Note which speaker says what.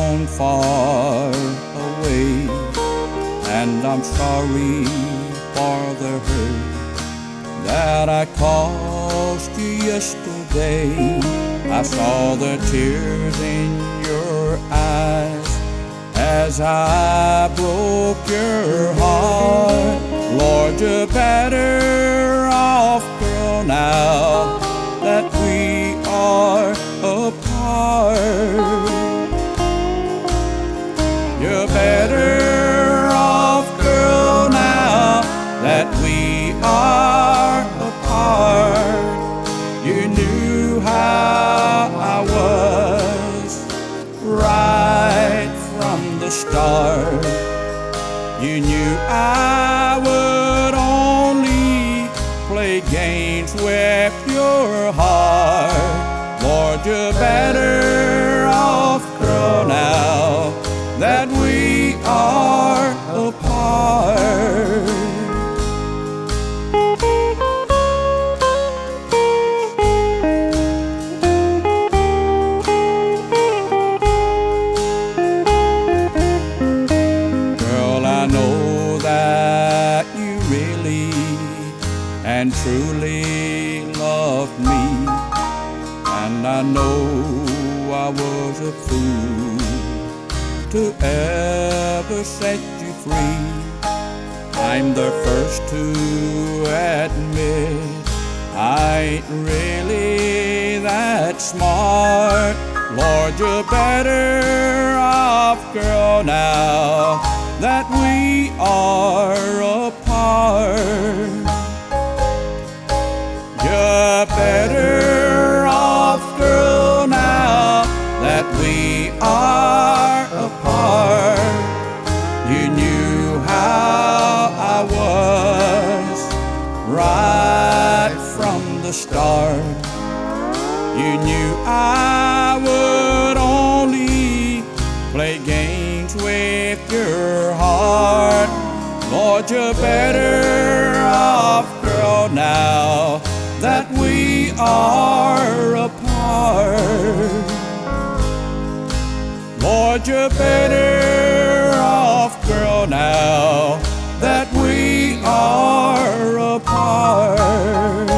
Speaker 1: gone far away, and I'm sorry for the hurt that I caused you yesterday. I saw the tears in your eyes as I broke your heart. Lord, you're better off, girl, now that we are apart. You're better off, girl, now that we are apart. You knew how I was right from the start. You knew I would only play games with your heart. Lord, you're better off, girl, now that we are apart. Girl, I know that you really and truly love me, and I know I was a fool to ever set you free. I'm the first to admit I ain't really that smart. Lord, you're better off, girl, now that we are apart. You're better off, girl, now that we are apart. You knew how I was right from the start. You knew I would only play games with your heart. Lord, you're better off, girl, now that we are apart. Lord, you're better off, girl, now that we are apart.